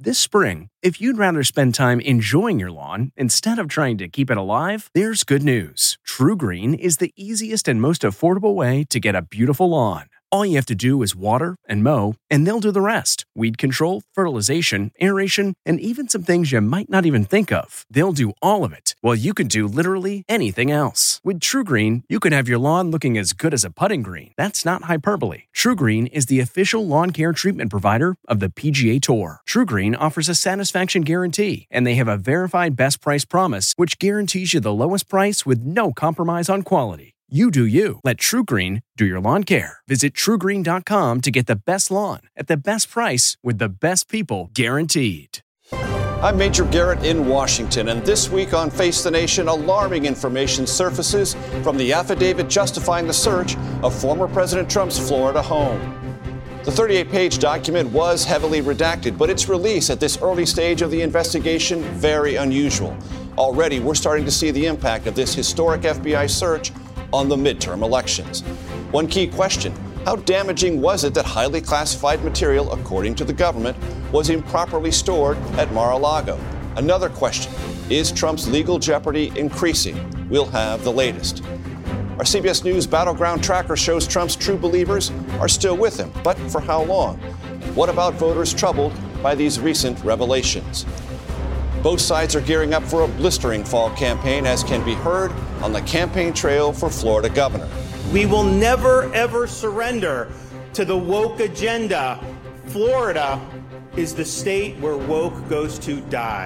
This spring, if you'd rather spend time enjoying your lawn instead of trying to keep it alive, there's good news. TruGreen is the easiest and most affordable way to get a beautiful lawn. All you have to do is water and mow, and they'll do the rest. Weed control, fertilization, aeration, and even some things you might not even think of. They'll do all of it, while you can do literally anything else. With TruGreen, you can have your lawn looking as good as a putting green. That's not hyperbole. TruGreen is the official lawn care treatment provider of the PGA Tour. TruGreen offers a satisfaction guarantee, and they have a verified best price promise, which guarantees you the lowest price with no compromise on quality. You do you. Let TruGreen do your lawn care. Visit TruGreen.com to get the best lawn at the best price with the best people guaranteed. I'm Major Garrett in Washington, and this week on Face the Nation, alarming information surfaces from the affidavit justifying the search of former President Trump's Florida home. The 38-page document was heavily redacted, but its release at this early stage of the investigation very unusual. Already, we're starting to see the impact of this historic FBI search on the midterm elections. One key question: how damaging was it that highly classified material, according to the government, was improperly stored at Mar-a-Lago? Another question: is Trump's legal jeopardy increasing? We'll have the latest. Our CBS News Battleground Tracker shows Trump's true believers are still with him, but for how long? And what about voters troubled by these recent revelations? Both sides are gearing up for a blistering fall campaign, as can be heard on the campaign trail for Florida governor. We will never, ever surrender to the woke agenda. Florida is the state where woke goes to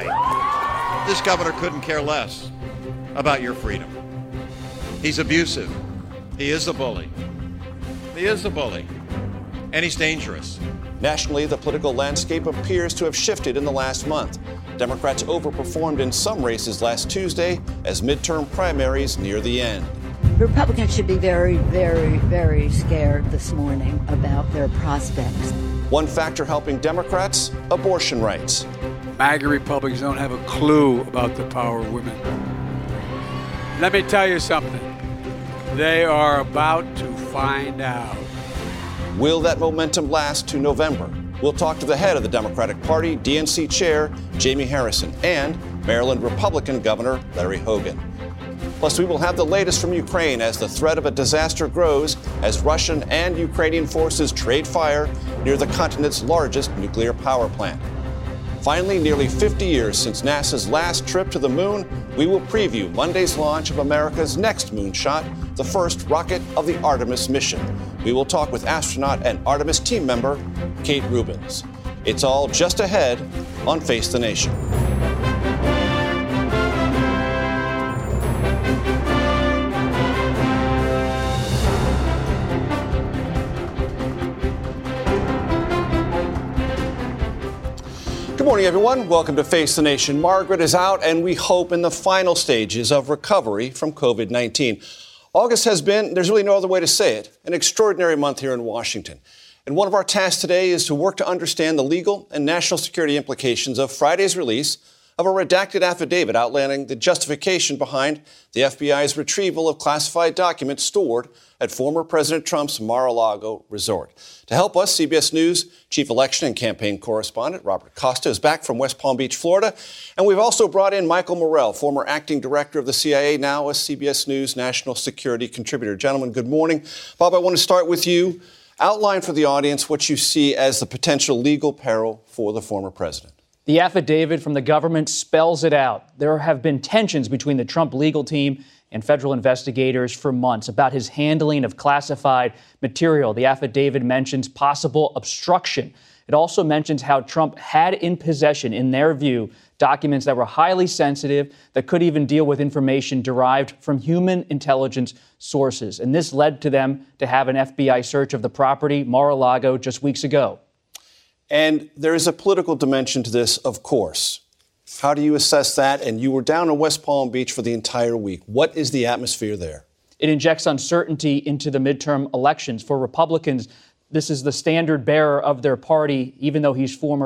die. This governor couldn't care less about your freedom. He's abusive. He is a bully. He is a bully. And he's dangerous. Nationally, the political landscape appears to have shifted in the last month. Democrats overperformed in some races last Tuesday as midterm primaries near the end. Republicans should be very, very, very scared this morning about their prospects. One factor helping Democrats: abortion rights. MAGA Republicans don't have a clue about the power of women. Let me tell you something. They are about to find out. Will that momentum last to November? We'll talk to the head of the Democratic Party, DNC Chair Jamie Harrison, and Maryland Republican Governor Larry Hogan. Plus, we will have the latest from Ukraine as the threat of a disaster grows as Russian and Ukrainian forces trade fire near the continent's largest nuclear power plant. Finally, nearly 50 years since NASA's last trip to the moon, we will preview Monday's launch of America's next moonshot, the first rocket of the Artemis mission. We will talk with astronaut and Artemis team member Kate Rubins. It's all just ahead on Face the Nation. Good morning, everyone. Welcome to Face the Nation. Margaret is out, and we hope in the final stages of recovery from COVID-19. August has been, there's really no other way to say it, an extraordinary month here in Washington. And one of our tasks today is to work to understand the legal and national security implications of Friday's release of a redacted affidavit outlining the justification behind the FBI's retrieval of classified documents stored at former President Trump's Mar-a-Lago resort. To help us, CBS News Chief Election and Campaign Correspondent Robert Costa is back from West Palm Beach, Florida. And we've also brought in Michael Morell, former acting director of the CIA, now a CBS News national security contributor. Gentlemen, good morning. Bob, I want to start with you. Outline for the audience what you see as the potential legal peril for the former president. The affidavit from the government spells it out. There have been tensions between the Trump legal team and federal investigators for months about his handling of classified material. The affidavit mentions possible obstruction. It also mentions how Trump had in possession, in their view, documents that were highly sensitive, that could even deal with information derived from human intelligence sources. And this led to them to have an FBI search of the property, Mar-a-Lago, just weeks ago. And there is a political dimension to this, of course. How do you assess that? And you were down in West Palm Beach for the entire week. What is the atmosphere there? It injects uncertainty into the midterm elections. For Republicans, this is the standard bearer of their party, even though he's former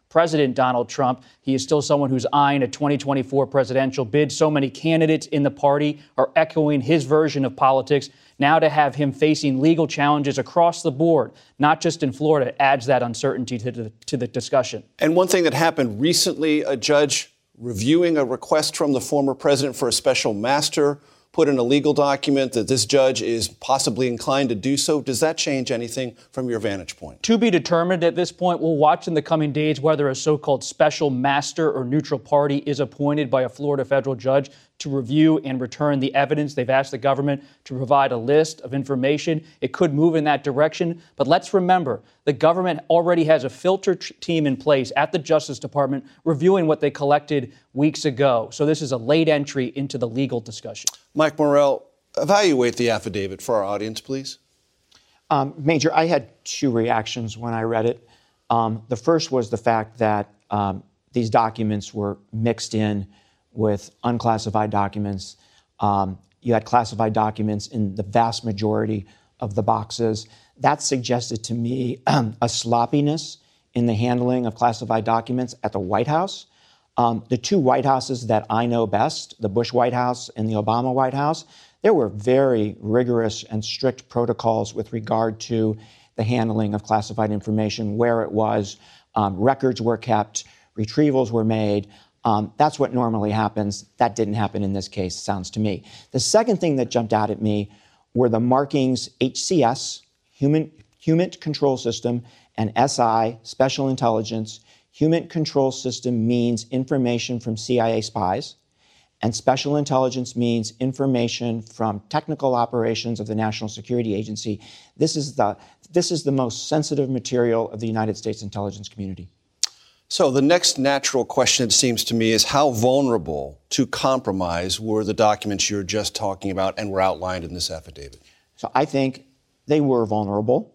President Donald Trump. He is still someone who's eyeing a 2024 presidential bid. So many candidates in the party are echoing his version of politics. Now to have him facing legal challenges across the board, not just in Florida, adds that uncertainty to the discussion. And one thing that happened recently, a judge reviewing a request from the former president for a special master put in a legal document that this judge is possibly inclined to do so. Does that change anything from your vantage point? To be determined at this point. We'll watch in the coming days whether a so-called special master or neutral party is appointed by a Florida federal judge to review and return the evidence. They've asked the government to provide a list of information. It could move in that direction. But let's remember, the government already has a filter team in place at the Justice Department reviewing what they collected weeks ago. So this is a late entry into the legal discussion. Mike Morrell, evaluate the affidavit for our audience, please. Major, I had two reactions when I read it. The first was the fact that these documents were mixed in with unclassified documents. You had classified documents in the vast majority of the boxes. That suggested to me a sloppiness in the handling of classified documents at the White House. The two White Houses that I know best, the Bush White House and the Obama White House, there were very rigorous and strict protocols with regard to the handling of classified information, where it was, records were kept, retrievals were made. That's what normally happens. That didn't happen in this case, sounds to me. The second thing that jumped out at me were the markings HCS, Human Control System, and SI, Special Intelligence. Human Control System means information from CIA spies, and Special Intelligence means information from technical operations of the National Security Agency. This is the most sensitive material of the United States intelligence community. So the next natural question, it seems to me, is how vulnerable to compromise were the documents you're just talking about and were outlined in this affidavit? So I think they were vulnerable,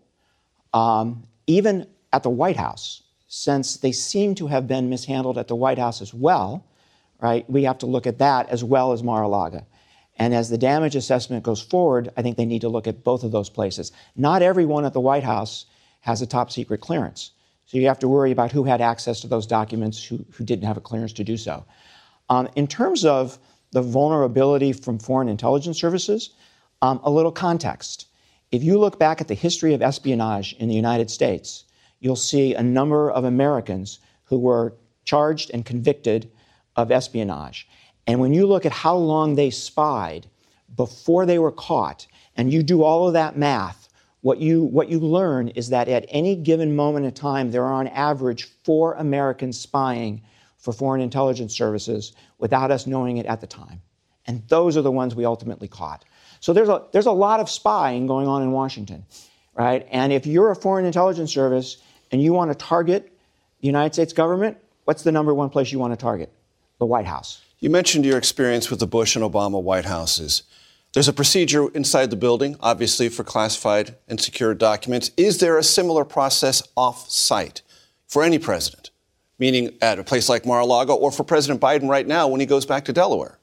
even at the White House, since they seem to have been mishandled at the White House as well, right? We have to look at that as well as Mar-a-Lago. And as the damage assessment goes forward, I think they need to look at both of those places. Not everyone at the White House has a top secret clearance. So you have to worry about who had access to those documents, who didn't have a clearance to do so. In terms of the vulnerability from foreign intelligence services, a little context. If you look back at the history of espionage in the United States, you'll see a number of Americans who were charged and convicted of espionage. And when you look at how long they spied before they were caught, and you do all of that math, what you learn is that at any given moment in time, there are on average 4 Americans spying for foreign intelligence services without us knowing it at the time. And those are the ones we ultimately caught. So there's a lot of spying going on in Washington, right? And if you're a foreign intelligence service and you want to target the United States government, what's the number one place you want to target? The White House. You mentioned your experience with the Bush and Obama White Houses. There's a procedure inside the building, obviously, for classified and secured documents. Is there a similar process off-site for any president, meaning at a place like Mar-a-Lago, or for President Biden right now when he goes back to Delaware?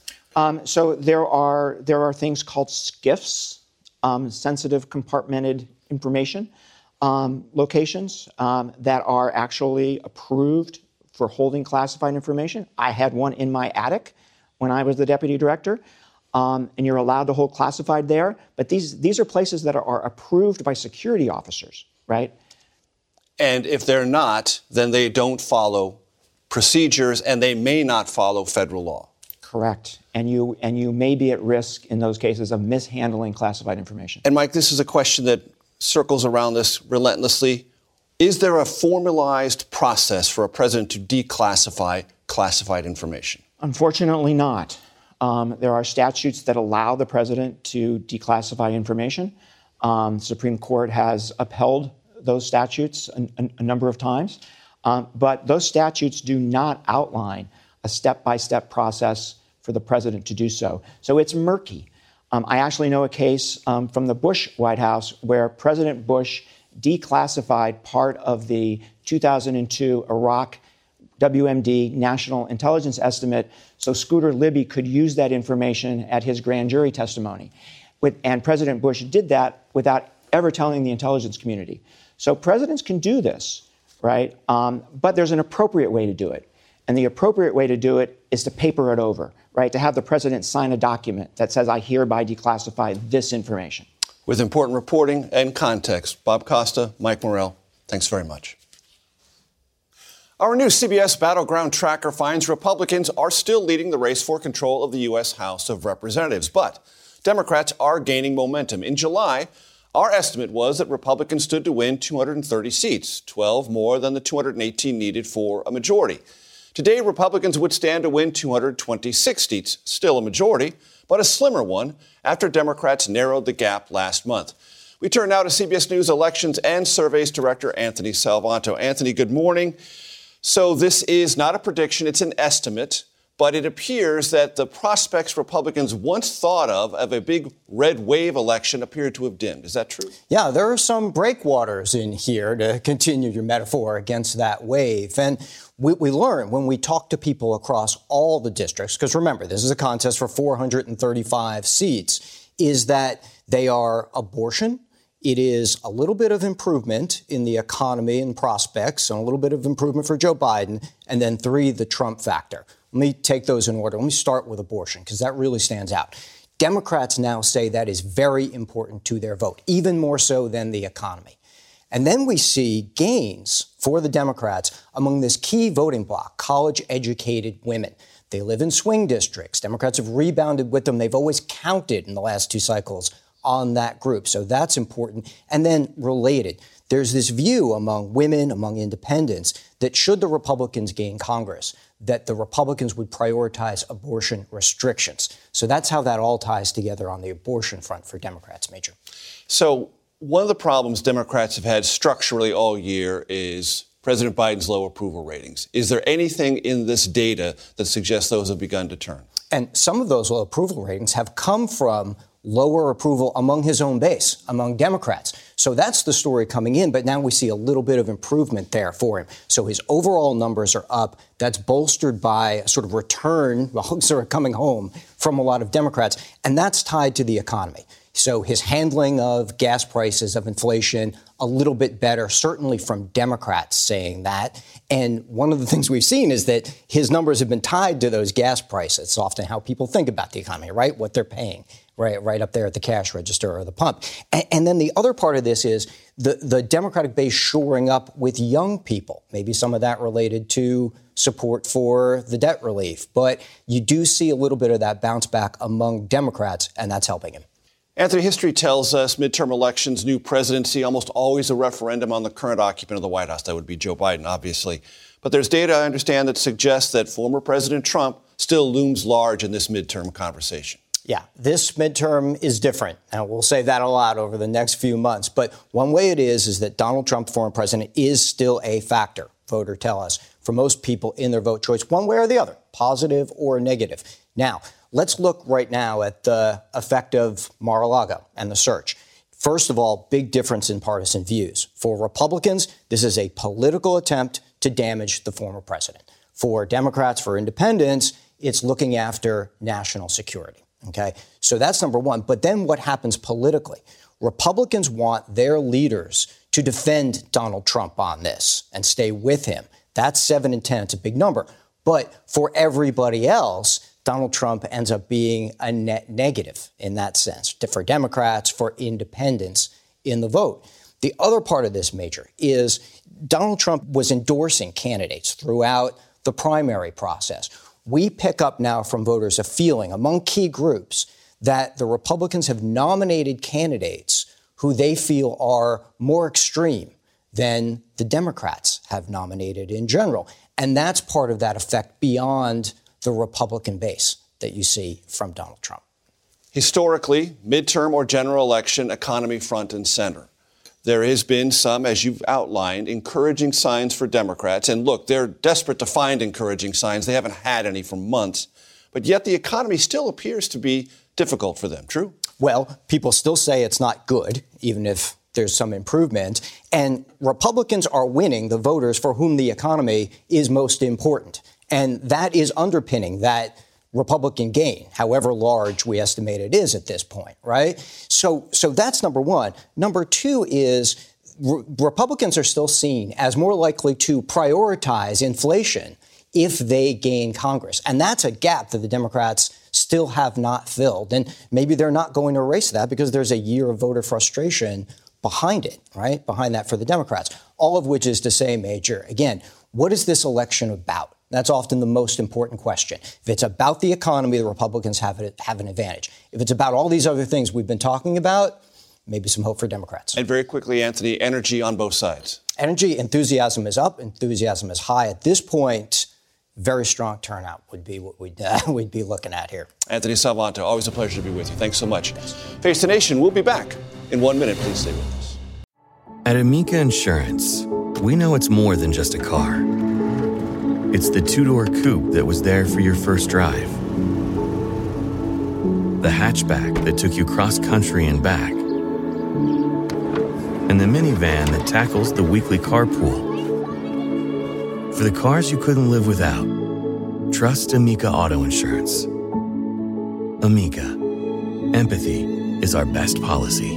So there are things called SCIFs, sensitive compartmented information locations that are actually approved for holding classified information. I had one in my attic when I was the deputy director. And you're allowed to hold classified there. But these are places that are approved by security officers, right? And if they're not, then they don't follow procedures and they may not follow federal law. Correct. And you may be at risk in those cases of mishandling classified information. And Mike, this is a question that circles around this relentlessly. Is there a formalized process for a president to declassify classified information? Unfortunately not. There are statutes that allow the president to declassify information. The Supreme Court has upheld those statutes a number of times. But those statutes do not outline a step-by-step process for the president to do so. So it's murky. I actually know a case from the Bush White House where President Bush declassified part of the 2002 Iraq WMD National Intelligence Estimate so Scooter Libby could use that information at his grand jury testimony. And President Bush did that without ever telling the intelligence community. So presidents can do this, right? But there's an appropriate way to do it. And the appropriate way to do it is to paper it over, right? To have the president sign a document that says, I hereby declassify this information. With important reporting and context, Bob Costa, Mike Morell, thanks very much. Our new CBS Battleground Tracker finds Republicans are still leading the race for control of the U.S. House of Representatives, but Democrats are gaining momentum. In July, our estimate was that Republicans stood to win 230 seats, 12 more than the 218 needed for a majority. Today, Republicans would stand to win 226 seats, still a majority, but a slimmer one after Democrats narrowed the gap last month. We turn now to CBS News Elections and Surveys Director Anthony Salvanto. Anthony, good morning. So this is not a prediction, it's an estimate, but it appears that the prospects Republicans once thought of a big red wave election appear to have dimmed. Is that true? Yeah, there are some breakwaters in here, to continue your metaphor, against that wave. And we learn when we talk to people across all the districts, because remember, this is a contest for 435 seats, is that they are abortion. It is a little bit of improvement in the economy and prospects, and a little bit of improvement for Joe Biden, and then 3, the Trump factor. Let me take those in order. Let me start with abortion, because that really stands out. Democrats now say that is very important to their vote, even more so than the economy. And then we see gains for the Democrats among this key voting bloc, college-educated women. They live in swing districts. Democrats have rebounded with them. They've always counted in the last 2 cycles on that group. So that's important. And then related, there's this view among women, among independents, that should the Republicans gain Congress, that the Republicans would prioritize abortion restrictions. So that's how that all ties together on the abortion front for Democrats, Major. So one of the problems Democrats have had structurally all year is President Biden's low approval ratings. Is there anything in this data that suggests those have begun to turn? And some of those low approval ratings have come from lower approval among his own base, among Democrats. So that's the story coming in. But now we see a little bit of improvement there for him. So his overall numbers are up. That's bolstered by a sort of return, sort of coming home from a lot of Democrats. And that's tied to the economy. So his handling of gas prices, of inflation, a little bit better, certainly from Democrats saying that. And one of the things we've seen is that his numbers have been tied to those gas prices. It's often how people think about the economy, right? What they're paying, right up there at the cash register or the pump. And then the other part of this is the Democratic base shoring up with young people, maybe some of that related to support for the debt relief. But you do see a little bit of that bounce back among Democrats, and that's helping him. Anthony, history tells us midterm elections, new presidency, almost always a referendum on the current occupant of the White House. That would be Joe Biden, obviously. But there's data, I understand, that suggests that former President Trump still looms large in this midterm conversation. Yeah, this midterm is different, and we'll say that a lot over the next few months. But one way it is that Donald Trump, former president, is still a factor, voters tell us, for most people in their vote choice, one way or the other, positive or negative. Now, let's look right now at the effect of Mar-a-Lago and the search. First of all, big difference in partisan views. For Republicans, this is a political attempt to damage the former president. For Democrats, for independents, it's looking after national security. Okay, so that's number one. But then what happens politically? Republicans want their leaders to defend Donald Trump on this and stay with him. That's 7 in 10. It's a big number. But for everybody else, Donald Trump ends up being a net negative in that sense, for Democrats, for independents in the vote. The other part of this, Major, is Donald Trump was endorsing candidates throughout the primary process. We pick up now from voters a feeling among key groups that the Republicans have nominated candidates who they feel are more extreme than the Democrats have nominated in general. And that's part of that effect beyond the Republican base that you see from Donald Trump. Historically, midterm or general election, economy front and center. There has been some, as you've outlined, encouraging signs for Democrats. And look, they're desperate to find encouraging signs. They haven't had any for months. But yet the economy still appears to be difficult for them. True? Well, people still say it's not good, even if there's some improvement. And Republicans are winning the voters for whom the economy is most important. And that is underpinning that Republican gain, however large we estimate it is at this point, right? So that's number one. Number two is Republicans are still seen as more likely to prioritize inflation if they gain Congress. And that's a gap that the Democrats still have not filled. And maybe they're not going to erase that because there's a year of voter frustration behind it, right? Behind that for the Democrats. All of which is to say, Major, again, what is this election about? That's often the most important question. If it's about the economy, the Republicans have an advantage. If it's about all these other things we've been talking about, maybe some hope for Democrats. And very quickly, Anthony, energy on both sides. Energy enthusiasm is up. Enthusiasm is high. At this point, very strong turnout would be what we'd be looking at here. Anthony Salvanto, always a pleasure to be with you. Thanks so much. Face the Nation, we'll be back in 1 minute. Please stay with us. At Amica Insurance, we know it's more than just a car. It's the two-door coupe that was there for your first drive, the hatchback that took you cross-country and back, and the minivan that tackles the weekly carpool. For the cars you couldn't live without, trust Amica Auto Insurance. Amica. Empathy is our best policy.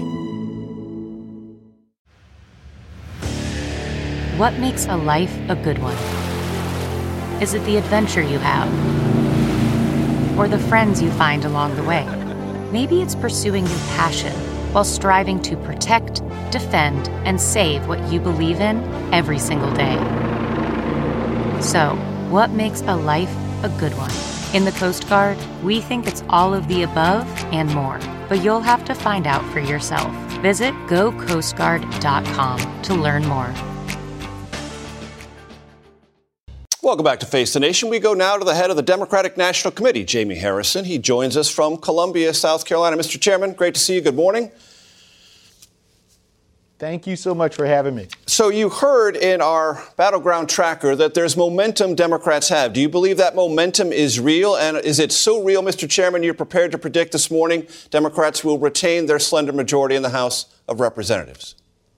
What makes a life a good one? Is it the adventure you have? Or the friends you find along the way? Maybe it's pursuing your passion while striving to protect, defend, and save what you believe in every single day. So, what makes a life a good one? In the Coast Guard, we think it's all of the above and more, but you'll have to find out for yourself. Visit gocoastguard.com to learn more. Welcome back to Face the Nation. We go now to the head of the Democratic National Committee, Jamie Harrison. He joins us from Columbia, South Carolina. Mr. Chairman, great to see you. Good morning. Thank you so much for having me. So you heard in our Battleground Tracker that there's momentum Democrats have. Do you believe that momentum is real? And is it so real, Mr. Chairman, you're prepared to predict this morning Democrats will retain their slender majority in the House of Representatives?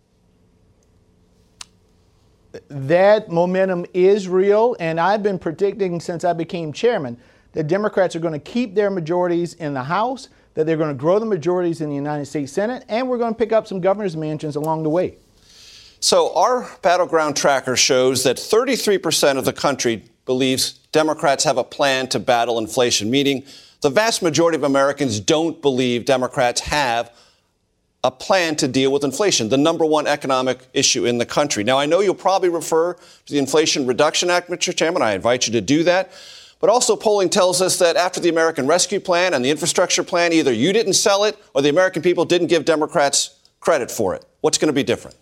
That momentum is real, and I've been predicting since I became chairman that Democrats are going to keep their majorities in the House, that they're going to grow the majorities in the United States Senate, and we're going to pick up some governor's mansions along the way. So our Battleground Tracker shows that 33% of the country believes Democrats have a plan to battle inflation, meaning the vast majority of Americans don't believe Democrats have a plan to deal with inflation, the number one economic issue in the country. Now, I know you'll probably refer to the Inflation Reduction Act, Mr. Chairman. I invite you to do that. But also polling tells us that after the American Rescue Plan and the infrastructure plan, either you didn't sell it or the American people didn't give Democrats credit for it. What's going to be different?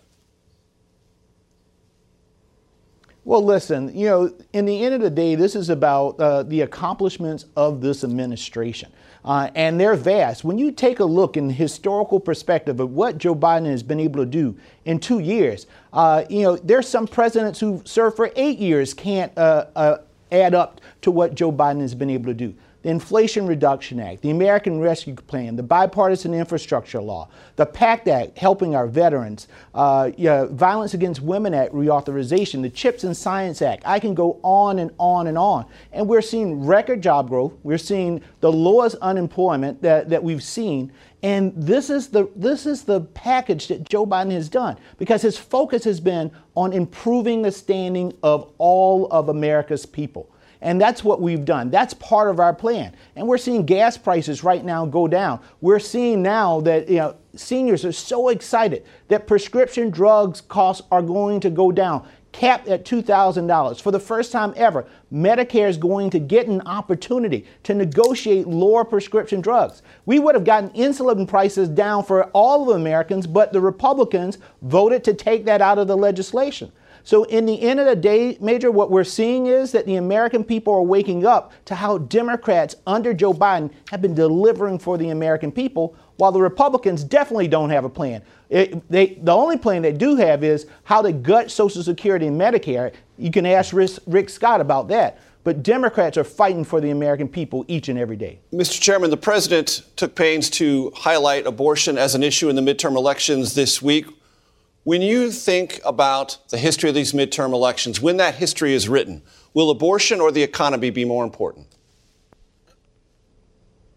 Well, listen, in the end of the day, this is about the accomplishments of this administration. And they're vast. When you take a look in the historical perspective of what Joe Biden has been able to do in 2 years, there's some presidents who served for 8 years can't add up to what Joe Biden has been able to do. The Inflation Reduction Act, the American Rescue Plan, the Bipartisan Infrastructure Law, the PACT Act helping our veterans, Violence Against Women Act reauthorization, the CHIPS and Science Act. I can go on and on and on. And we're seeing record job growth. We're seeing the lowest unemployment that we've seen. And this is the package that Joe Biden has done because his focus has been on improving the standing of all of America's people. And that's what we've done. That's part of our plan. And we're seeing gas prices right now go down. We're seeing now that seniors are so excited that prescription drugs costs are going to go down, capped at $2,000. For the first time ever, Medicare is going to get an opportunity to negotiate lower prescription drugs. We would have gotten insulin prices down for all of Americans, but the Republicans voted to take that out of the legislation. So in the end of the day, Major, what we're seeing is that the American people are waking up to how Democrats under Joe Biden have been delivering for the American people, while the Republicans definitely don't have a plan. The only plan they do have is how to gut Social Security and Medicare. You can ask Rick Scott about that. But Democrats are fighting for the American people each and every day. Mr. Chairman, the president took pains to highlight abortion as an issue in the midterm elections this week. When you think about the history of these midterm elections, when that history is written, will abortion or the economy be more important?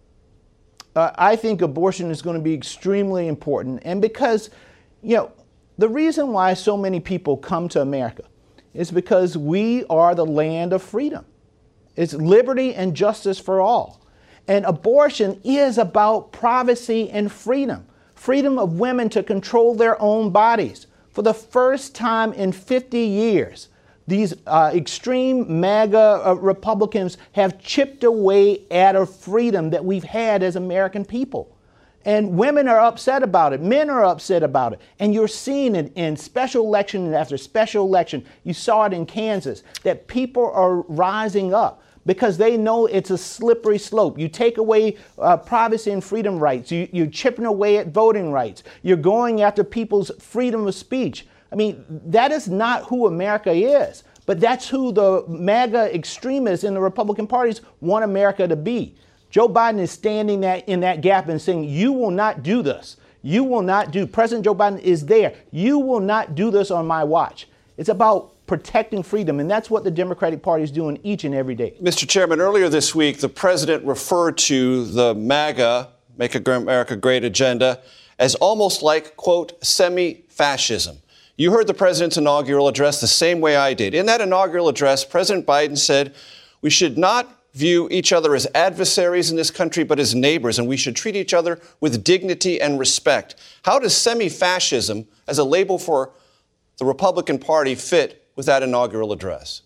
I think abortion is going to be extremely important. And because, The reason why so many people come to America is because we are the land of freedom. It's liberty and justice for all. And abortion is about privacy and freedom. Freedom of women to control their own bodies. For the first time in 50 years, these extreme MAGA Republicans have chipped away at a freedom that we've had as American people. And women are upset about it. Men are upset about it. And you're seeing it in special election after special election. You saw it in Kansas, that people are rising up because they know it's a slippery slope. You take away privacy and freedom rights. You're chipping away at voting rights. You're going after people's freedom of speech. I mean, that is not who America is. But that's who the MAGA extremists in the Republican parties want America to be. Joe Biden is standing in that gap and saying, you will not do this. You will not do. President Joe Biden is there. You will not do this on my watch. It's about protecting freedom, and that's what the Democratic Party is doing each and every day. Mr. Chairman, earlier this week, the president referred to the MAGA, Make America Great agenda, as almost like, quote, semi-fascism. You heard the president's inaugural address the same way I did. In that inaugural address, President Biden said we should not view each other as adversaries in this country, but as neighbors, and we should treat each other with dignity and respect. How does semi-fascism, as a label for the Republican Party, fit with that inaugural address?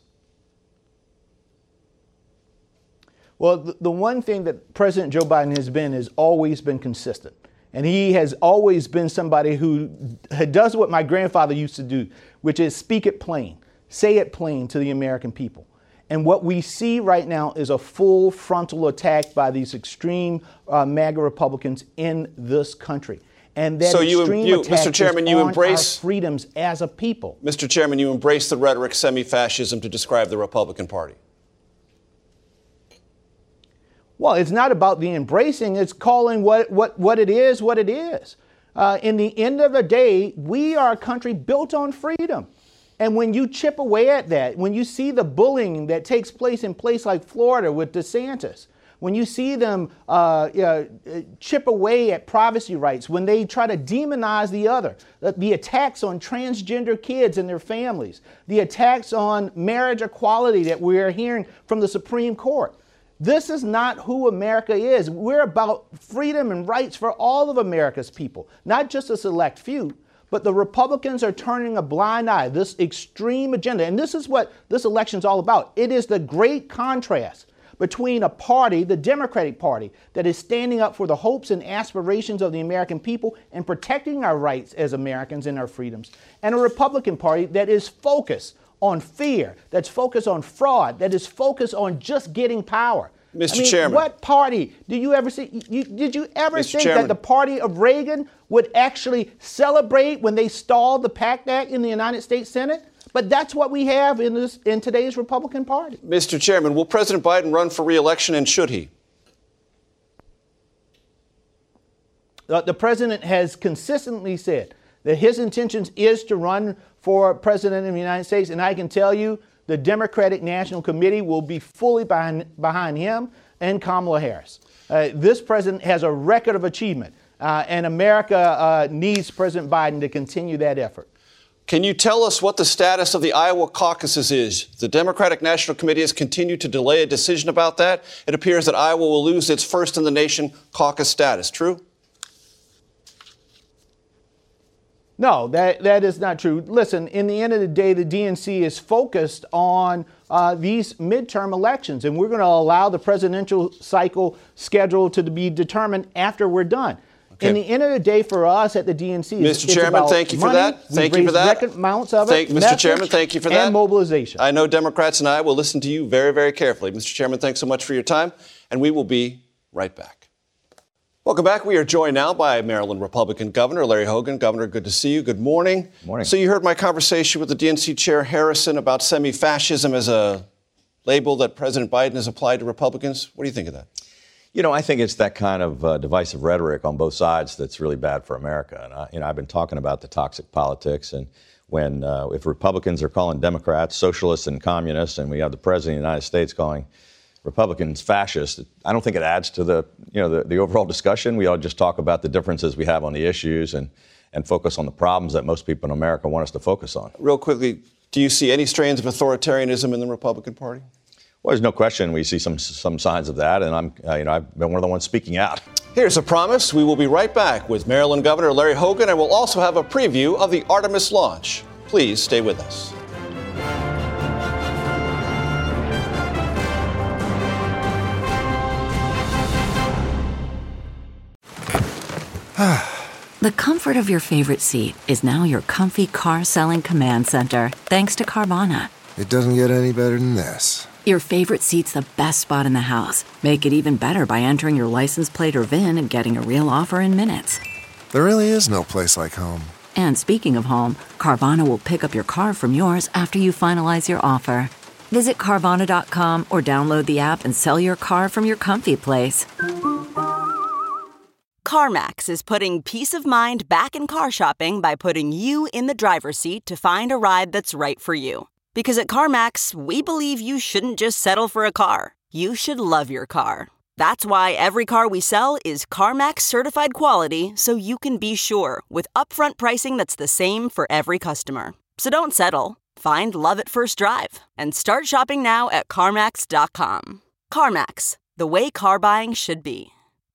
Well, the one thing that President Joe Biden has always been consistent. And he has always been somebody who does what my grandfather used to do, which is speak it plain, say it plain to the American people. And what we see right now is a full frontal attack by these extreme MAGA Republicans in this country. And that so extreme attack Mr. Chairman, is you on embrace our freedoms as a people. Mr. Chairman, you embrace the rhetoric semi-fascism to describe the Republican Party. Well, it's not about the embracing. It's calling what it is, what it is. In the end of the day, we are a country built on freedom. And when you chip away at that, when you see the bullying that takes place in places like Florida with DeSantis, when you see them chip away at privacy rights, when they try to demonize the other, the attacks on transgender kids and their families, the attacks on marriage equality that we're hearing from the Supreme Court. This is not who America is. We're about freedom and rights for all of America's people, not just a select few. But the Republicans are turning a blind eye, this extreme agenda. And this is what this election is all about. It is the great contrast between a party, the Democratic Party, that is standing up for the hopes and aspirations of the American people and protecting our rights as Americans and our freedoms, and a Republican Party that is focused on fear, that's focused on fraud, that is focused on just getting power. Mr. Chairman. What party do you ever see? Did you ever think that the party of Reagan would actually celebrate when they stalled the PACT Act in the United States Senate? But that's what we have in today's Republican Party. Mr. Chairman, will President Biden run for re-election, and should he? The president has consistently said that his intentions is to run for president of the United States, and I can tell you the Democratic National Committee will be fully behind him and Kamala Harris. This president has a record of achievement, and America needs President Biden to continue that effort. Can you tell us what the status of the Iowa caucuses is? The Democratic National Committee has continued to delay a decision about that. It appears that Iowa will lose its first-in-the-nation caucus status. True? No, that is not true. Listen, in the end of the day, the DNC is focused on these midterm elections, and we're going to allow the presidential cycle schedule to be determined after we're done. Okay. In the end of the day, for us at the DNC, Mr. Chairman, thank you for that. Thank you for that. Record amounts of it. Mr. Chairman, thank you for that. And mobilization. I know Democrats and I will listen to you very, very carefully. Mr. Chairman, thanks so much for your time, and we will be right back. Welcome back. We are joined now by Maryland Republican Governor Larry Hogan. Governor, good to see you. Good morning. Morning. So you heard my conversation with the DNC Chair Harrison about semi-fascism as a label that President Biden has applied to Republicans. What do you think of that? You know, I think it's that kind of divisive rhetoric on both sides that's really bad for America. And I've been talking about the toxic politics. And when if Republicans are calling Democrats socialists and communists, and we have the president of the United States calling Republicans fascist, I don't think it adds to the overall discussion. We all just talk about the differences we have on the issues, and and focus on the problems that most people in America want us to focus on. Real quickly, do you see any strains of authoritarianism in the Republican Party? Well, there's no question we see some signs of that, and I've been one of the ones speaking out. Here's a promise. We will be right back with Maryland Governor Larry Hogan, and we'll also have a preview of the Artemis launch. Please stay with us. The comfort of your favorite seat is now your comfy car selling command center, thanks to Carvana. It doesn't get any better than this. Your favorite seat's the best spot in the house. Make it even better by entering your license plate or VIN and getting a real offer in minutes. There really is no place like home. And speaking of home, Carvana will pick up your car from yours after you finalize your offer. Visit Carvana.com or download the app and sell your car from your comfy place. CarMax is putting peace of mind back in car shopping by putting you in the driver's seat to find a ride that's right for you. Because at CarMax, we believe you shouldn't just settle for a car. You should love your car. That's why every car we sell is CarMax certified quality, so you can be sure with upfront pricing that's the same for every customer. So don't settle. Find love at first drive and start shopping now at CarMax.com. CarMax, the way car buying should be.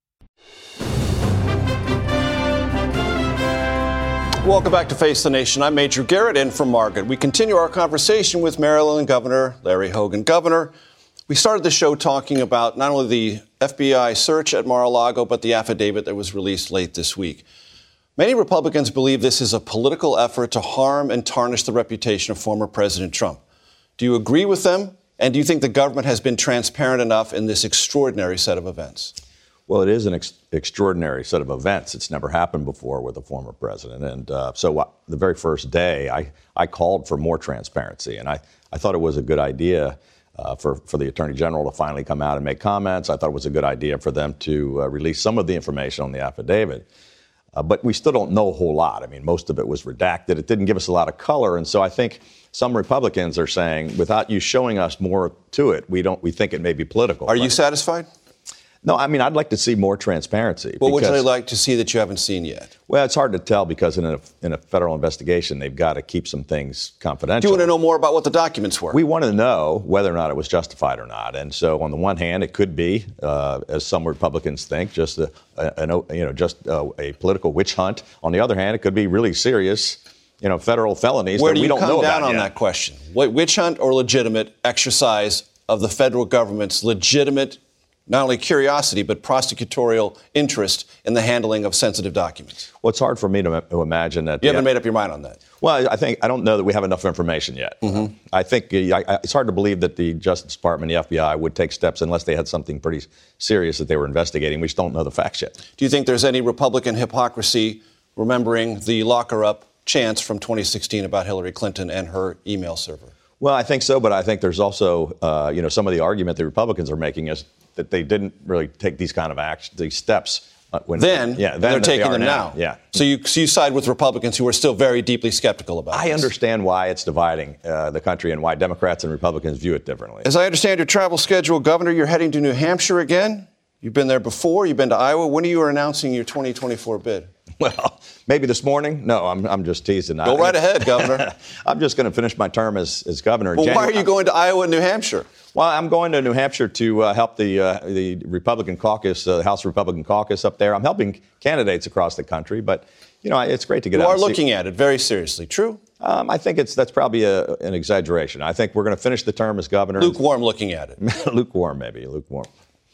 Welcome back to Face the Nation. I'm Major Garrett in for Margaret. We continue our conversation with Maryland Governor Larry Hogan. Governor, we started the show talking about not only the FBI search at Mar-a-Lago, but the affidavit that was released late this week. Many Republicans believe this is a political effort to harm and tarnish the reputation of former President Trump. Do you agree with them? And do you think the government has been transparent enough in this extraordinary set of events? Well, it is an extraordinary set of events. It's never happened before with a former president. And so the very first day, I called for more transparency. And I thought it was a good idea for the Attorney General to finally come out and make comments. I thought it was a good idea for them to release some of the information on the affidavit. But we still don't know a whole lot. I mean, most of it was redacted. It didn't give us a lot of color. And so I think some Republicans are saying, without you showing us more to it, we think it may be political. Are you satisfied? No, I mean, I'd like to see more transparency. What would you like to see that you haven't seen yet? Well, it's hard to tell because in a federal investigation, they've got to keep some things confidential. Do you want to know more about what the documents were? We want to know whether or not it was justified or not. And so on the one hand, it could be, as some Republicans think, just a political witch hunt. On the other hand, it could be really serious, federal felonies that we don't know about yet. Where do you come down on that question? Witch hunt or legitimate exercise of the federal government's legitimate not only curiosity, but prosecutorial interest in the handling of sensitive documents? Well, it's hard for me to imagine that. You haven't made up your mind on that? Well, I don't know that we have enough information yet. Mm-hmm. I think it's hard to believe that the Justice Department, the FBI, would take steps unless they had something pretty serious that they were investigating. We just don't know the facts yet. Do you think there's any Republican hypocrisy remembering the locker-up chants from 2016 about Hillary Clinton and her email server? Well, I think so, but I think there's also, some of the argument the Republicans are making is that they didn't really take these kind of these steps. Then they're taking them now. Yeah. So you side with Republicans who are still very deeply skeptical about it. I understand why it's dividing the country and why Democrats and Republicans view it differently. As I understand your travel schedule, Governor, you're heading to New Hampshire again. You've been there before. You've been to Iowa. When are you announcing your 2024 bid? Well, maybe this morning. No, I'm just teasing. Go right ahead, Governor. I'm just going to finish my term as governor. Well, why are you going to Iowa and New Hampshire? Well, I'm going to New Hampshire to help the Republican caucus, the House Republican caucus up there. I'm helping candidates across the country, but it's great to get out. You are looking at it very seriously. True? I think that's probably an exaggeration. I think we're going to finish the term as governor. Lukewarm looking at it. Lukewarm, maybe. Lukewarm.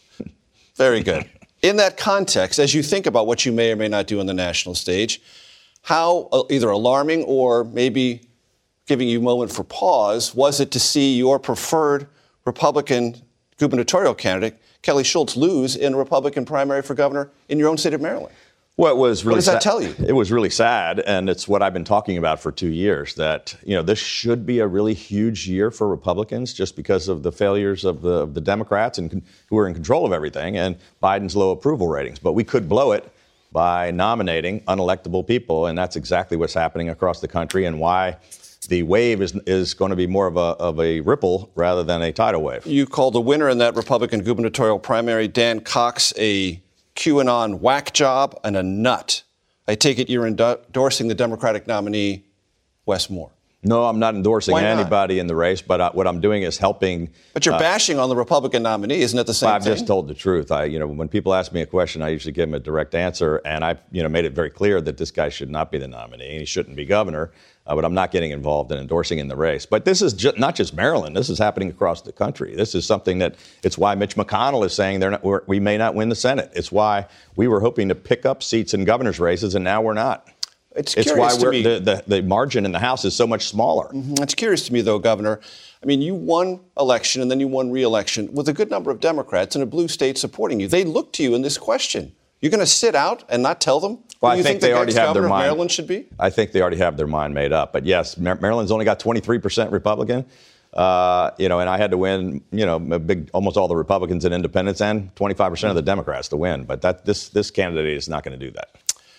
Very good. In that context, as you think about what you may or may not do on the national stage, how either alarming or maybe giving you a moment for pause was it to see your preferred Republican gubernatorial candidate, Kelly Schultz, lose in a Republican primary for governor in your own state of Maryland? Well, it was really what does that tell you? It was really sad, and it's what I've been talking about for 2 years, that this should be a really huge year for Republicans just because of the failures of the Democrats and who are in control of everything and Biden's low approval ratings. But we could blow it by nominating unelectable people, and that's exactly what's happening across the country and why the wave is going to be more of a ripple rather than a tidal wave. You called the winner in that Republican gubernatorial primary, Dan Cox, a QAnon whack job and a nut. I take it you're endorsing the Democratic nominee, Wes Moore. No, I'm not endorsing Why not? anybody in the race, but what I'm doing is helping. But you're bashing on the Republican nominee, isn't it the same thing? I've just told the truth. When people ask me a question, I usually give them a direct answer, and I, made it very clear that this guy should not be the nominee and he shouldn't be governor. But I'm not getting involved in endorsing in the race. But this is not just Maryland. This is happening across the country. This is something it's why Mitch McConnell is saying we may not win the Senate. It's why we were hoping to pick up seats in governor's races, and now we're not. It's why the margin in the House is so much smaller. Mm-hmm. It's curious to me, though, Governor. I mean, you won election and then you won re-election with a good number of Democrats in a blue state supporting you. They look to you in this question. You're going to sit out and not tell them well, who you think they the already next have governor their of mind. Maryland should be? I think they already have their mind made up. But yes, Maryland's only got 23% Republican. And I had to win, almost all the Republicans and independents and 25% of the Democrats to win. But this candidate is not going to do that.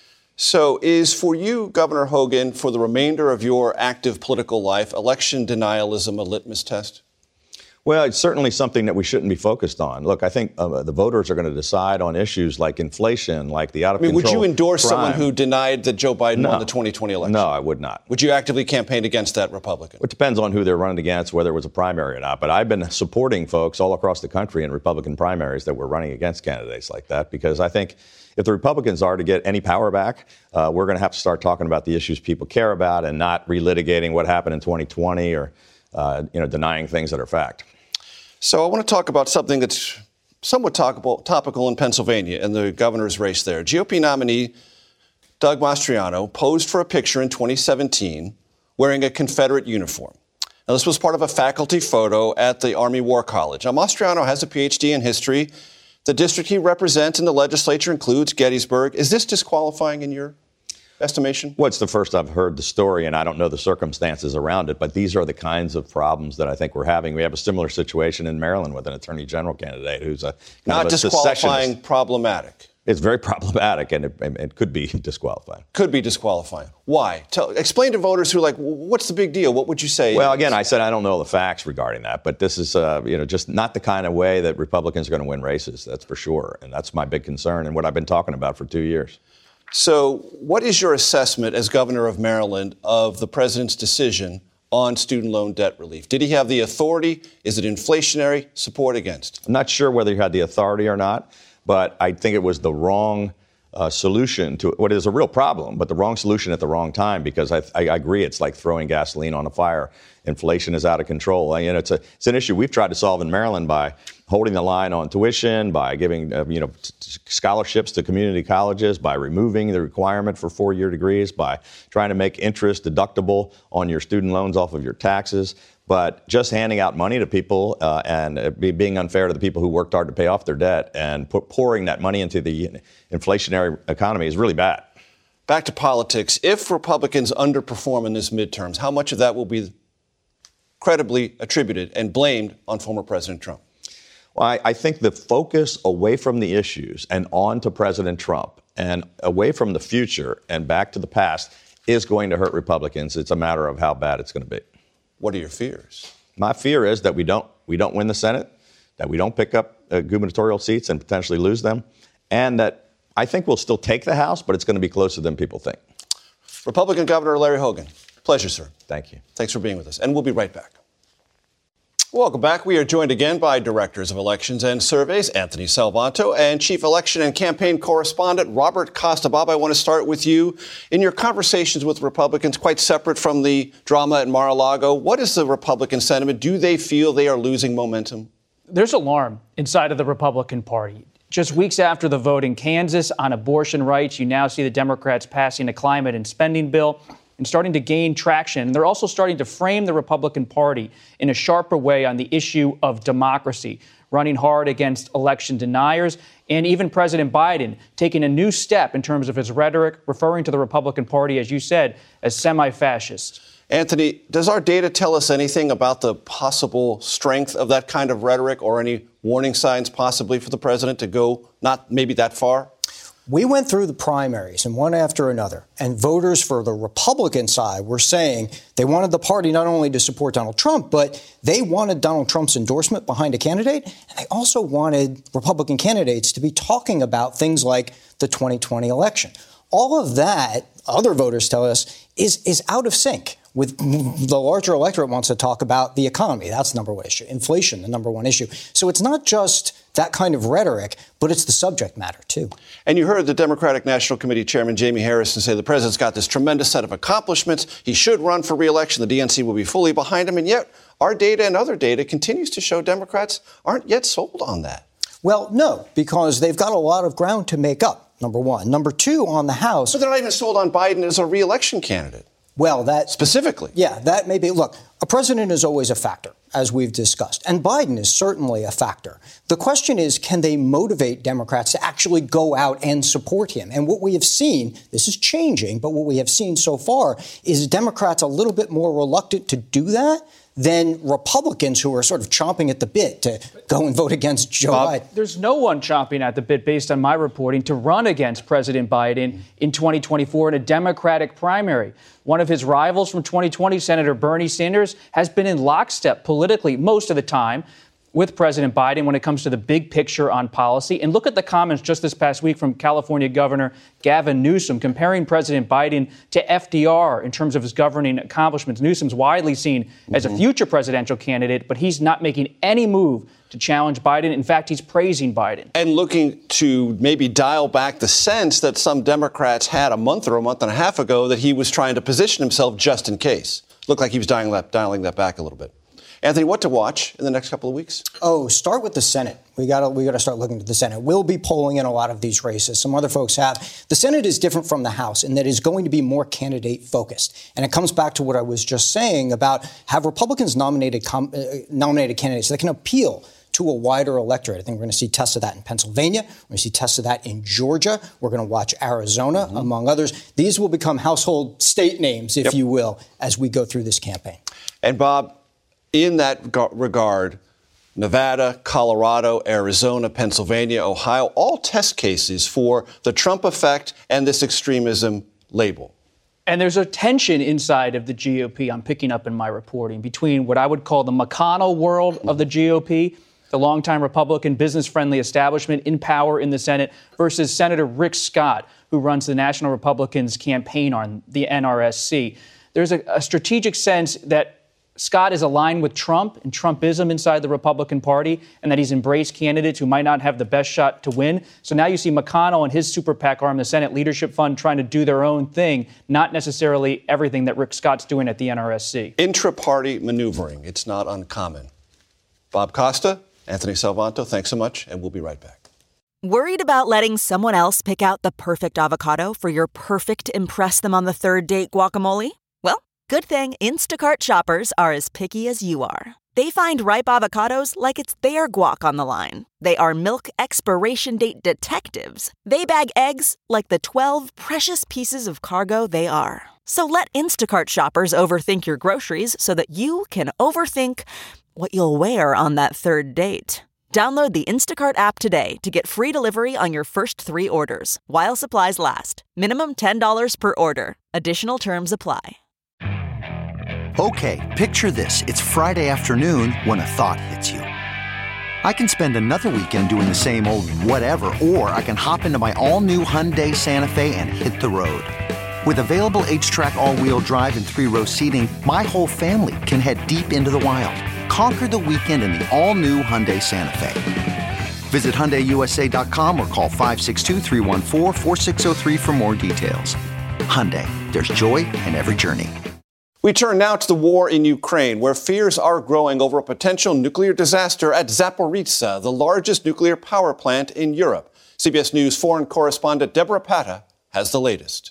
So is for you, Governor Hogan, for the remainder of your active political life, election denialism a litmus test? Well, it's certainly something that we shouldn't be focused on. Look, I think the voters are going to decide on issues like inflation, like the out-of-control would you endorse crime. someone who denied that Joe Biden won the 2020 election? No, I would not. Would you actively campaign against that Republican? It depends on who they're running against, whether it was a primary or not. But I've been supporting folks all across the country in Republican primaries that were running against candidates like that, because I think if the Republicans are to get any power back, we're going to have to start talking about the issues people care about and not relitigating what happened in 2020 or denying things that are fact. So I want to talk about something that's somewhat topical in Pennsylvania in the governor's race there. GOP nominee Doug Mastriano posed for a picture in 2017 wearing a Confederate uniform. Now, this was part of a faculty photo at the Army War College. Now, Mastriano has a PhD in history. The district he represents in the legislature includes Gettysburg. Is this disqualifying in your estimation? Well, it's the first I've heard the story, and I don't know the circumstances around it, but these are the kinds of problems that I think we're having. We have a similar situation in Maryland with an attorney general candidate who's not disqualifying, problematic. It's very problematic, and it could be disqualifying. Could be disqualifying. Why? Explain to voters who are like, what's the big deal? What would you say? Well, again, I said I don't know the facts regarding that, but this is just not the kind of way that Republicans are going to win races, that's for sure. And that's my big concern and what I've been talking about for 2 years. So what is your assessment as governor of Maryland of the president's decision on student loan debt relief? Did he have the authority? Is it inflationary? Support against? I'm not sure whether he had the authority or not, but I think it was the wrong solution to what is a real problem, but the wrong solution at the wrong time, because I agree it's like throwing gasoline on a fire. Inflation is out of control. It's an issue we've tried to solve in Maryland by holding the line on tuition, by giving scholarships to community colleges, by removing the requirement for 4-year degrees, by trying to make interest deductible on your student loans off of your taxes. But just handing out money to people and being unfair to the people who worked hard to pay off their debt and pouring that money into the inflationary economy is really bad. Back to politics. If Republicans underperform in this midterms, how much of that will be credibly attributed and blamed on former President Trump? Well, I think the focus away from the issues and on to President Trump and away from the future and back to the past is going to hurt Republicans. It's a matter of how bad it's going to be. What are your fears? My fear is that we don't win the Senate, that we don't pick up gubernatorial seats and potentially lose them, and that I think we'll still take the House, but it's going to be closer than people think. Republican Governor Larry Hogan, pleasure, sir. Thank you. Thanks for being with us, and we'll be right back. Welcome back. We are joined again by Directors of Elections and Surveys, Anthony Salvanto, and Chief Election and Campaign Correspondent Robert Costa. Bob, I want to start with you. In your conversations with Republicans, quite separate from the drama at Mar-a-Lago, what is the Republican sentiment? Do they feel they are losing momentum? There's alarm inside of the Republican Party. Just weeks after the vote in Kansas on abortion rights, you now see the Democrats passing a climate and spending bill and starting to gain traction. They're also starting to frame the Republican Party in a sharper way on the issue of democracy, running hard against election deniers, and even President Biden taking a new step in terms of his rhetoric, referring to the Republican Party, as you said, as semi-fascist. Anthony, does our data tell us anything about the possible strength of that kind of rhetoric or any warning signs possibly for the president to go not maybe that far? We went through the primaries and one after another, and voters for the Republican side were saying they wanted the party not only to support Donald Trump, but they wanted Donald Trump's endorsement behind a candidate, and they also wanted Republican candidates to be talking about things like the 2020 election. all of that, other voters tell us, is out of sync with the larger electorate wants to talk about the economy. That's the number one issue. Inflation, the number one issue. So it's not just that kind of rhetoric, but it's the subject matter, too. And you heard the Democratic National Committee Chairman Jamie Harrison say the president's got this tremendous set of accomplishments. He should run for re-election. The DNC will be fully behind him. And yet our data and other data continues to show Democrats aren't yet sold on that. Well, no, because they've got a lot of ground to make up, number one. Number two, on the House. But they're not even sold on Biden as a re-election candidate. Well, that specifically. Yeah, that may be. Look, a president is always a factor, as we've discussed. And Biden is certainly a factor. The question is, can they motivate Democrats to actually go out and support him? And what we have seen, this is changing, but what we have seen so far is Democrats a little bit more reluctant to do that than Republicans who are sort of chomping at the bit to go and vote against Joe Biden. There's no one chomping at the bit, based on my reporting, to run against President Biden in 2024 in a Democratic primary. One of his rivals from 2020, Senator Bernie Sanders, has been in lockstep politically most of the time with President Biden when it comes to the big picture on policy. And look at the comments just this past week from California Governor Gavin Newsom comparing President Biden to FDR in terms of his governing accomplishments. Newsom's widely seen as a future presidential candidate, but he's not making any move to challenge Biden. In fact, he's praising Biden. And looking to maybe dial back the sense that some Democrats had a month or a month and a half ago that he was trying to position himself just in case. Looked like he was dialing that back a little bit. Anthony, what to watch in the next couple of weeks? Oh, start with the Senate. We got to start looking at the Senate. We'll be polling in a lot of these races. Some other folks have. The Senate is different from the House in that it's going to be more candidate focused. And it comes back to what I was just saying about have Republicans nominated candidates that can appeal to a wider electorate. I think we're going to see tests of that in Pennsylvania. We're going to see tests of that in Georgia. We're going to watch Arizona, among others. These will become household state names, if you will, as we go through this campaign. And Bob, in that regard, Nevada, Colorado, Arizona, Pennsylvania, Ohio, all test cases for the Trump effect and this extremism label. And there's a tension inside of the GOP, I'm picking up in my reporting, between what I would call the McConnell world of the GOP, the longtime Republican business-friendly establishment in power in the Senate, versus Senator Rick Scott, who runs the National Republicans campaign on the NRSC. There's a strategic sense that Scott is aligned with Trump and Trumpism inside the Republican Party, and that he's embraced candidates who might not have the best shot to win. So now you see McConnell and his super PAC arm, the Senate Leadership Fund, trying to do their own thing, not necessarily everything that Rick Scott's doing at the NRSC. Intra-party maneuvering. It's not uncommon. Bob Costa, Anthony Salvanto, thanks so much, and we'll be right back. Worried about letting someone else pick out the perfect avocado for your perfect impress-them-on-the-third-date guacamole? Well, good thing Instacart shoppers are as picky as you are. They find ripe avocados like it's their guac on the line. They are milk expiration date detectives. They bag eggs like the 12 precious pieces of cargo they are. So let Instacart shoppers overthink your groceries so that you can overthink what you'll wear on that third date. Download the Instacart app today to get free delivery on your first 3 orders, while supplies last. Minimum $10 per order. Additional terms apply. Okay, picture this. It's Friday afternoon when a thought hits you. I can spend another weekend doing the same old whatever, or I can hop into my all-new Hyundai Santa Fe and hit the road. With available H-Track all-wheel drive and 3-row seating, my whole family can head deep into the wild. Conquer the weekend in the all-new Hyundai Santa Fe. Visit HyundaiUSA.com or call 562-314-4603 for more details. Hyundai, there's joy in every journey. We turn now to the war in Ukraine, where fears are growing over a potential nuclear disaster at Zaporizhzhia, the largest nuclear power plant in Europe. CBS News foreign correspondent Deborah Patta has the latest.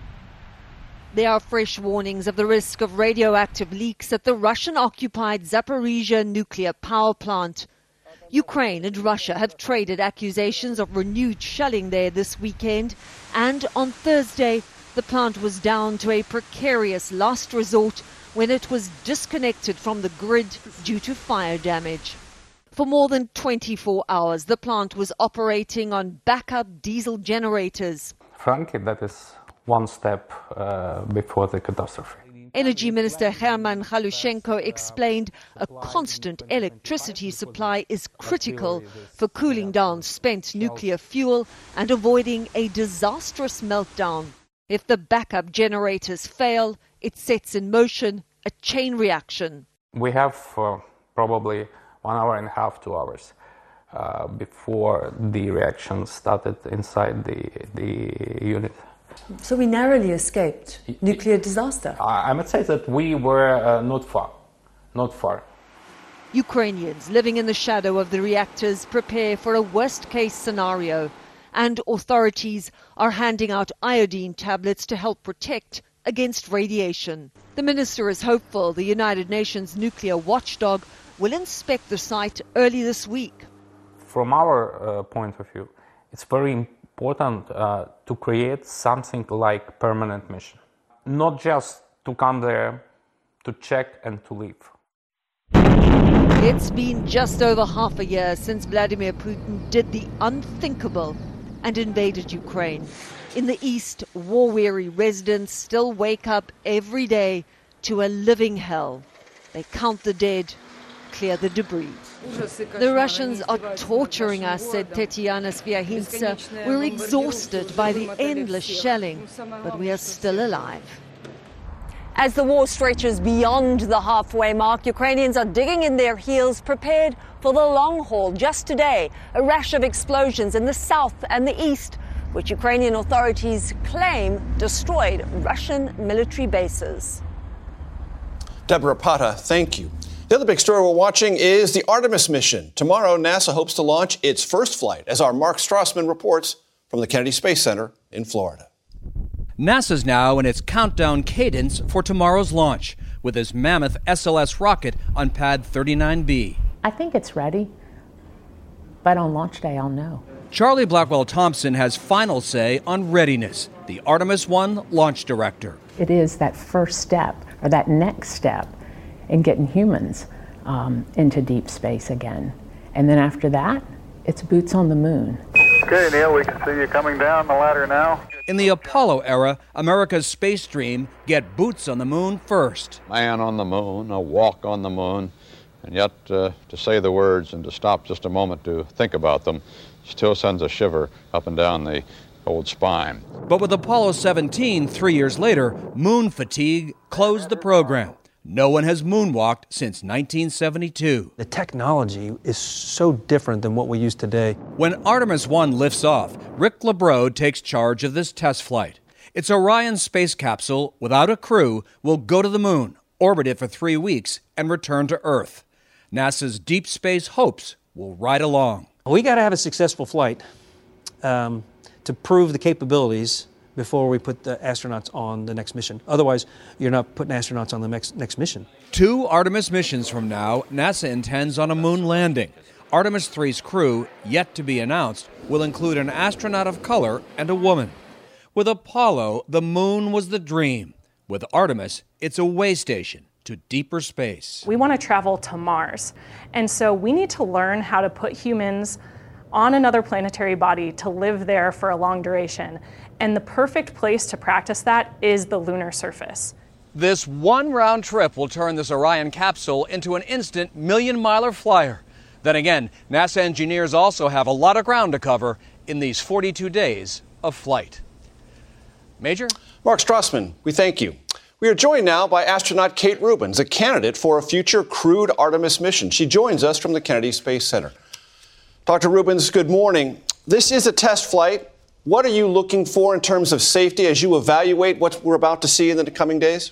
There are fresh warnings of the risk of radioactive leaks at the Russian-occupied Zaporizhzhia nuclear power plant. Ukraine and Russia have traded accusations of renewed shelling there this weekend, and on Thursday, the plant was down to a precarious last resort when it was disconnected from the grid due to fire damage. For more than 24 hours, the plant was operating on backup diesel generators. Frankly, that is one step before the catastrophe. Energy Minister Herman Galushenko explained a constant electricity supply is critical for cooling down spent nuclear fuel and avoiding a disastrous meltdown. If the backup generators fail, it sets in motion a chain reaction. We have probably 1 hour and a half, 2 hours before the reaction started inside the unit. So we narrowly escaped nuclear disaster. I must say that we were not far. Ukrainians living in the shadow of the reactors prepare for a worst-case scenario, and authorities are handing out iodine tablets to help protect against radiation. The minister is hopeful the United Nations nuclear watchdog will inspect the site early this week. From our point of view, it's very important to create something like permanent mission, not just to come there, to check and to leave. It's been just over half a year since Vladimir Putin did the unthinkable and invaded Ukraine. In the east, war-weary residents still wake up every day to a living hell. They count the dead, clear the debris. The Russians are torturing us, said Tetiana Sviahintsa. We're exhausted by the endless shelling, but we are still alive. As the war stretches beyond the halfway mark, Ukrainians are digging in their heels, prepared for the long haul. Just today, a rash of explosions in the south and the east, which Ukrainian authorities claim destroyed Russian military bases. Deborah Pata, thank you. The other big story we're watching is the Artemis mission. Tomorrow, NASA hopes to launch its first flight, as our Mark Strassman reports from the Kennedy Space Center in Florida. NASA's now in its countdown cadence for tomorrow's launch, with its mammoth SLS rocket on pad 39B. I think it's ready, but on launch day I'll know. Charlie Blackwell-Thompson has final say on readiness, the Artemis I launch director. It is that first step, or that next step, in getting humans into deep space again. And then after that, it's boots on the moon. Okay, Neil, we can see you coming down the ladder now. In the Apollo era, America's space dream, get boots on the moon first. Man on the moon, a walk on the moon, and yet to say the words and to stop just a moment to think about them still sends a shiver up and down the old spine. But with Apollo 17 3 years later, moon fatigue closed the program. No one has moonwalked since 1972. The technology is so different than what we use today. When Artemis I lifts off, Rick LeBrode takes charge of this test flight. Its Orion space capsule, without a crew, will go to the moon, orbit it for 3 weeks, and return to Earth. NASA's deep space hopes will ride along. We got to have a successful flight to prove the capabilities before we put the astronauts on the next mission. Otherwise, you're not putting astronauts on the next mission. 2 Artemis missions from now, NASA intends on a moon landing. Artemis 3's crew, yet to be announced, will include an astronaut of color and a woman. With Apollo, the moon was the dream. With Artemis, it's a way station to deeper space. We want to travel to Mars, and so we need to learn how to put humans on another planetary body to live there for a long duration. And the perfect place to practice that is the lunar surface. This one round trip will turn this Orion capsule into an instant million-miler flyer. Then again, NASA engineers also have a lot of ground to cover in these 42 days of flight. Major? Mark Strassman, we thank you. We are joined now by astronaut Kate Rubins, a candidate for a future crewed Artemis mission. She joins us from the Kennedy Space Center. Dr. Rubins, good morning. This is a test flight. What are you looking for in terms of safety as you evaluate what we're about to see in the coming days?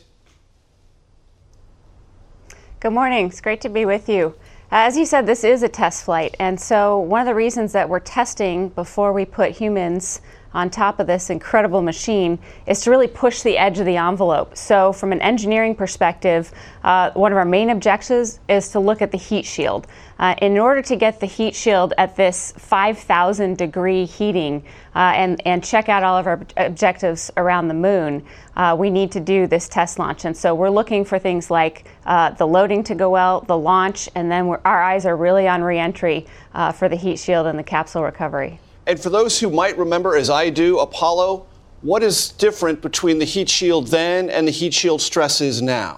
Good morning. It's great to be with you. As you said, this is a test flight. And so one of the reasons that we're testing before we put humans on top of this incredible machine is to really push the edge of the envelope. So from an engineering perspective, one of our main objectives is to look at the heat shield. In order to get the heat shield at this 5,000 degree heating and check out all of our objectives around the moon, we need to do this test launch. And so we're looking for things like the loading to go well, the launch, and then our eyes are really on re-entry for the heat shield and the capsule recovery. And for those who might remember, as I do, Apollo What is different between the heat shield then and the heat shield stresses now?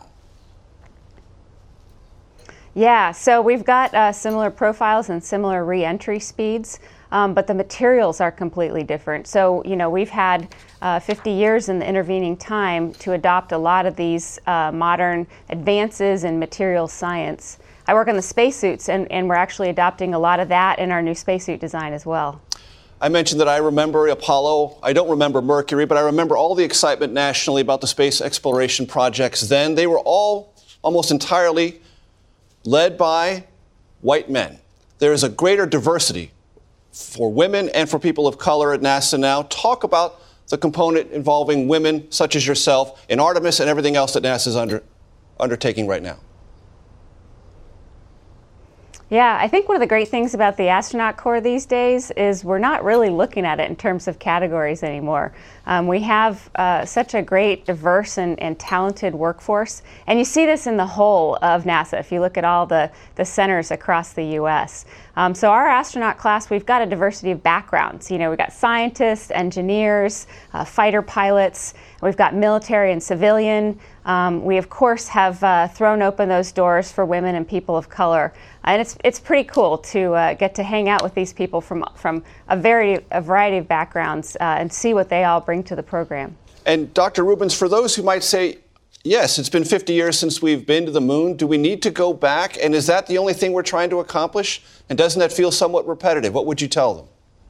Yeah, so we've got similar profiles and similar re-entry speeds, but the materials are completely different. So, we've had 50 years in the intervening time to adopt a lot of these modern advances in material science. I work on the spacesuits, and we're actually adopting a lot of that in our new spacesuit design as well. I mentioned that I remember Apollo. I don't remember Mercury, but I remember all the excitement nationally about the space exploration projects then. They were all almost entirely led by white men. There is a greater diversity for women and for people of color at NASA now. Talk about the component involving women such as yourself in Artemis and everything else that NASA is undertaking right now. Yeah, I think one of the great things about the astronaut corps these days is we're not really looking at it in terms of categories anymore. We have such a great, diverse, and talented workforce. And you see this in the whole of NASA if you look at all the centers across the U.S. So our astronaut class, we've got a diversity of backgrounds. We've got scientists, engineers, fighter pilots. We've got military and civilian. We, of course, have thrown open those doors for women and people of color. And it's pretty cool to get to hang out with these people from a variety of backgrounds and see what they all bring to the program. And Dr. Rubins, for those who might say, yes, it's been 50 years since we've been to the moon, do we need to go back? And is that the only thing we're trying to accomplish? And doesn't that feel somewhat repetitive? What would you tell them?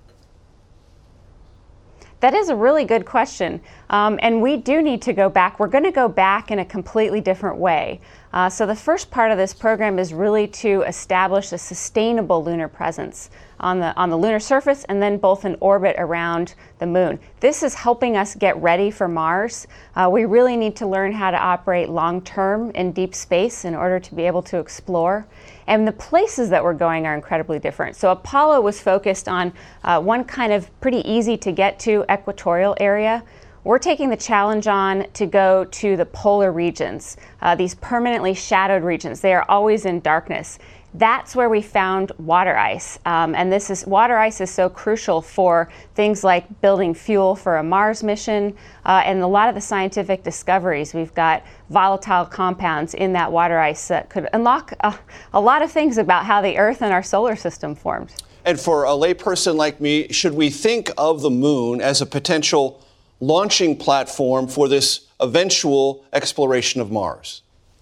That is a really good question. And we do need to go back. We're going to go back in a completely different way. So the first part of this program is really to establish a sustainable lunar presence on the lunar surface and then both in orbit around the moon. This is helping us get ready for Mars. We really need to learn how to operate long-term in deep space in order to be able to explore. And the places that we're going are incredibly different. So Apollo was focused on one kind of pretty easy to get to equatorial area. We're taking the challenge on to go to the polar regions, these permanently shadowed regions. They are always in darkness. That's where we found water ice. And water ice is so crucial for things like building fuel for a Mars mission and a lot of the scientific discoveries. We've got volatile compounds in that water ice that could unlock a lot of things about how the Earth and our solar system formed. And for a layperson like me, should we think of the moon as a potential launching platform for this eventual exploration of Mars?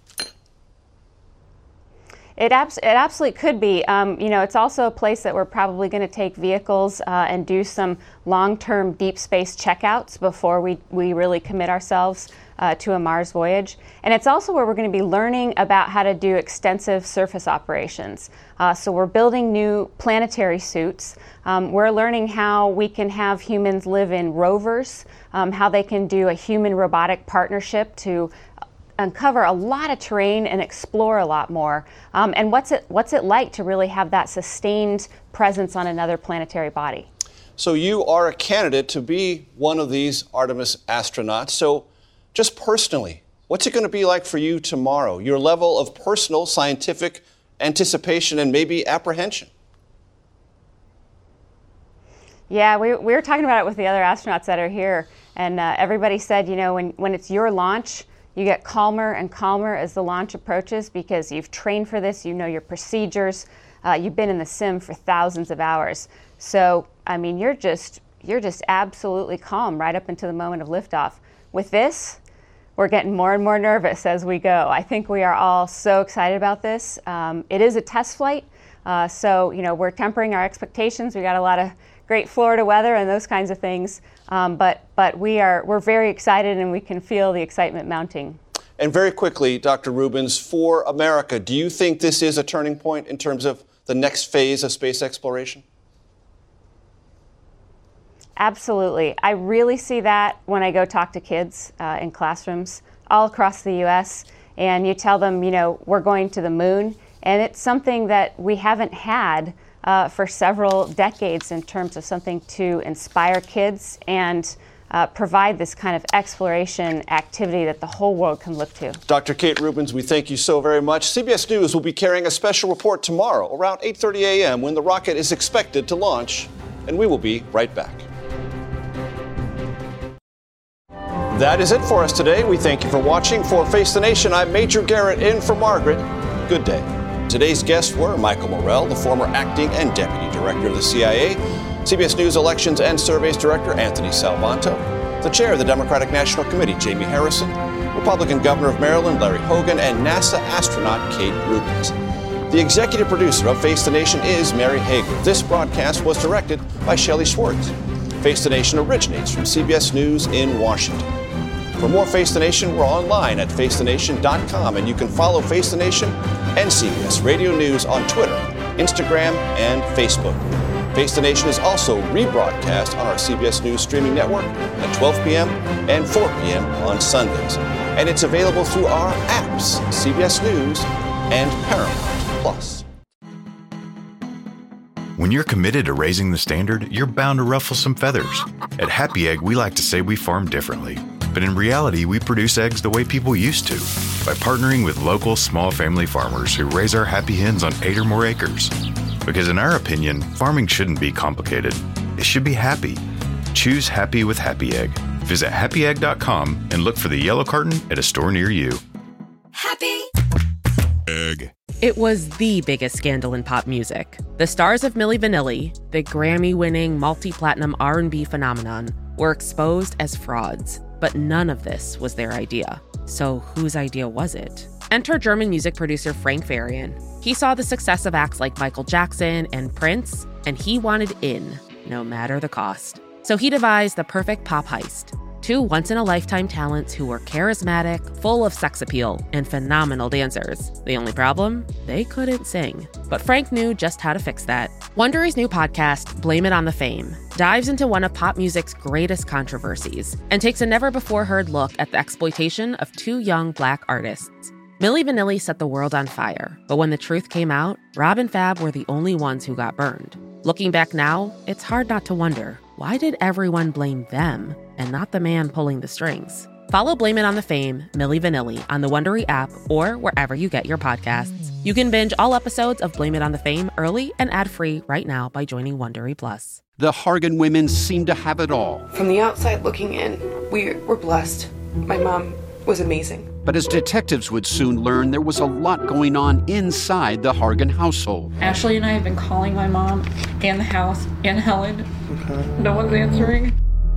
It absolutely could be. It's also a place that we're probably going to take vehicles and do some long-term deep space checkouts before we really commit ourselves to a Mars voyage. And it's also where we're going to be learning about how to do extensive surface operations. So we're building new planetary suits. We're learning how we can have humans live in rovers, how they can do a human-robotic partnership to uncover a lot of terrain and explore a lot more. And what's it like to really have that sustained presence on another planetary body? So you are a candidate to be one of these Artemis astronauts. So just personally, what's it going to be like for you tomorrow? Your level of personal scientific anticipation and maybe apprehension? Yeah, we were talking about it with the other astronauts that are here. And everybody said, when it's your launch, you get calmer and calmer as the launch approaches because you've trained for this, you know your procedures, you've been in the sim for thousands of hours. So, you're just absolutely calm right up until the moment of liftoff. With this, we're getting more and more nervous as we go. I think we are all so excited about this. It is a test flight, so we're tempering our expectations. We got a lot of great Florida weather and those kinds of things. But we're very excited and we can feel the excitement mounting. And very quickly, Dr. Rubins, for America, do you think this is a turning point in terms of the next phase of space exploration? Absolutely. I really see that when I go talk to kids in classrooms all across the U.S. and you tell them, we're going to the moon, and it's something that we haven't had for several decades in terms of something to inspire kids and provide this kind of exploration activity that the whole world can look to. Dr. Kate Rubins, we thank you so very much. CBS News will be carrying a special report tomorrow around 8:30 a.m. when the rocket is expected to launch, and we will be right back. That is it for us today. We thank you for watching. For Face the Nation, I'm Major Garrett in for Margaret. Good day. Today's guests were Michael Morell, the former acting and deputy director of the CIA, CBS News Elections and Surveys Director Anthony Salvanto, the chair of the Democratic National Committee, Jamie Harrison, Republican Governor of Maryland, Larry Hogan, and NASA astronaut Kate Rubins. The executive producer of Face the Nation is Mary Hager. This broadcast was directed by Shelley Schwartz. Face the Nation originates from CBS News in Washington. For more Face the Nation, we're online at facethenation.com, and you can follow Face the Nation and CBS Radio News on Twitter, Instagram, and Facebook. Face the Nation is also rebroadcast on our CBS News streaming network at 12 p.m. and 4 p.m. on Sundays. And it's available through our apps, CBS News and Paramount Plus. When you're committed to raising the standard, you're bound to ruffle some feathers. At Happy Egg, we like to say we farm differently. But in reality, we produce eggs the way people used to, by partnering with local small family farmers who raise our happy hens on 8 or more acres. Because in our opinion, farming shouldn't be complicated. It should be happy. Choose happy with Happy Egg. Visit happyegg.com and look for the yellow carton at a store near you. Happy Egg. It was the biggest scandal in pop music. The stars of Milli Vanilli, the Grammy-winning multi-platinum R&B phenomenon, were exposed as frauds. But none of this was their idea. So whose idea was it? Enter German music producer Frank Farian. He saw the success of acts like Michael Jackson and Prince, and he wanted in, no matter the cost. So he devised the perfect pop heist. 2 once-in-a-lifetime talents who were charismatic, full of sex appeal, and phenomenal dancers. The only problem? They couldn't sing. But Frank knew just how to fix that. Wondery's new podcast, Blame It on the Fame, dives into one of pop music's greatest controversies and takes a never-before-heard look at the exploitation of 2 young Black artists. Milli Vanilli set the world on fire, but when the truth came out, Rob and Fab were the only ones who got burned. Looking back now, it's hard not to wonder, why did everyone blame them and not the man pulling the strings? Follow Blame It on the Fame, Milli Vanilli, on the Wondery app or wherever you get your podcasts. You can binge all episodes of Blame It on the Fame early and ad-free right now by joining Wondery Plus. The Hargan women seem to have it all. From the outside looking in, we were blessed. My mom was amazing. But as detectives would soon learn, there was a lot going on inside the Hargan household. Ashley and I have been calling my mom and the house and Helen. Okay. No one's answering.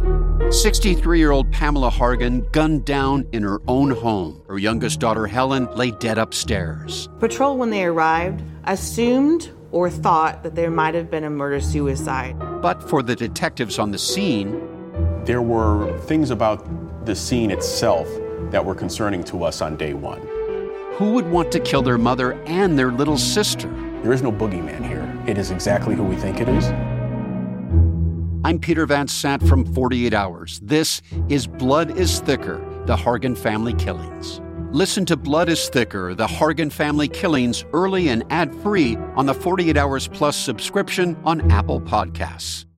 63-year-old Pamela Hargan gunned down in her own home. Her youngest daughter, Helen, lay dead upstairs. Patrol, when they arrived, assumed or thought that there might have been a murder-suicide. But for the detectives on the scene, there were things about the scene itself that were concerning to us on day one. Who would want to kill their mother and their little sister? There is no boogeyman here. It is exactly who we think it is. I'm Peter Van Sant from 48 Hours. This is Blood is Thicker, the Hargan family killings. Listen to Blood is Thicker, the Hargan family killings early and ad-free on the 48 Hours Plus subscription on Apple Podcasts.